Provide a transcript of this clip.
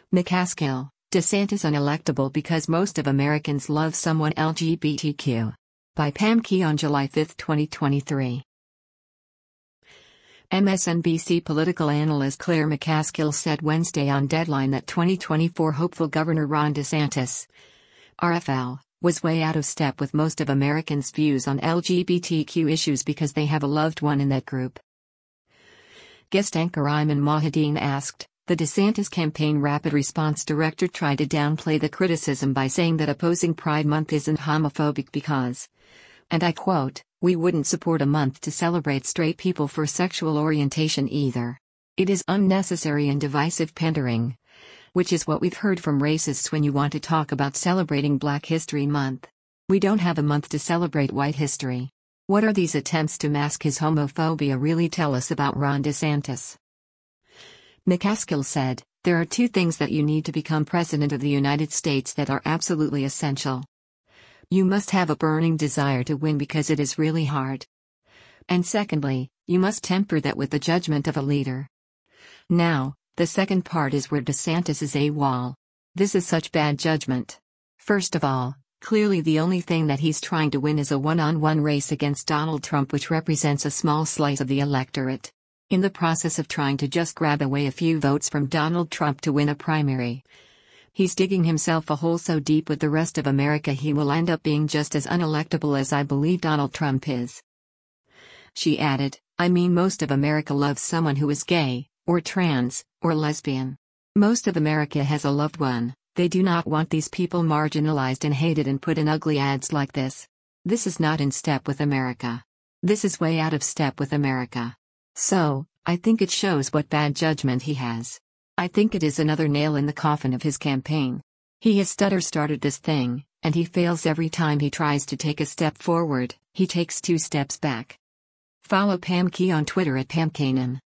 McCaskill, DeSantis unelectable because most of Americans love someone LGBTQ. By Pam Key on July 5, 2023. MSNBC political analyst Claire McCaskill said Wednesday on Deadline that 2024 hopeful Governor Ron DeSantis, RFL, was way out of step with most of Americans' views on LGBTQ issues because they have a loved one in that group. Guest anchor Ayman Mohideen asked, the DeSantis campaign rapid response director tried to downplay the criticism by saying that opposing Pride Month isn't homophobic because, and I quote, we wouldn't support a month to celebrate straight people for sexual orientation either. It is unnecessary and divisive pandering. Which is what we've heard from racists when you want to talk about celebrating Black History Month. We don't have a month to celebrate white history. What are these attempts to mask his homophobia really tell us about Ron DeSantis? McCaskill said, there are two things that you need to become President of the United States that are absolutely essential. You must have a burning desire to win because it is really hard. And secondly, you must temper that with the judgment of a leader. Now, the second part is where DeSantis is AWOL. This is such bad judgment. First of all, clearly the only thing that he's trying to win is a one-on-one race against Donald Trump, which represents a small slice of the electorate. In the process of trying to just grab away a few votes from Donald Trump to win a primary, he's digging himself a hole so deep with the rest of America he will end up being just as unelectable as I believe Donald Trump is. She added, I mean, most of America loves someone who is gay, or trans, or lesbian. Most of America has a loved one. They do not want these people marginalized and hated and put in ugly ads like this. This is not in step with America. This is way out of step with America. So, I think it shows what bad judgment he has. I think it is another nail in the coffin of his campaign. He has started this thing, and he fails every time he tries to take a step forward, he takes 2 steps back. Follow Pam Key on Twitter at PamKanan.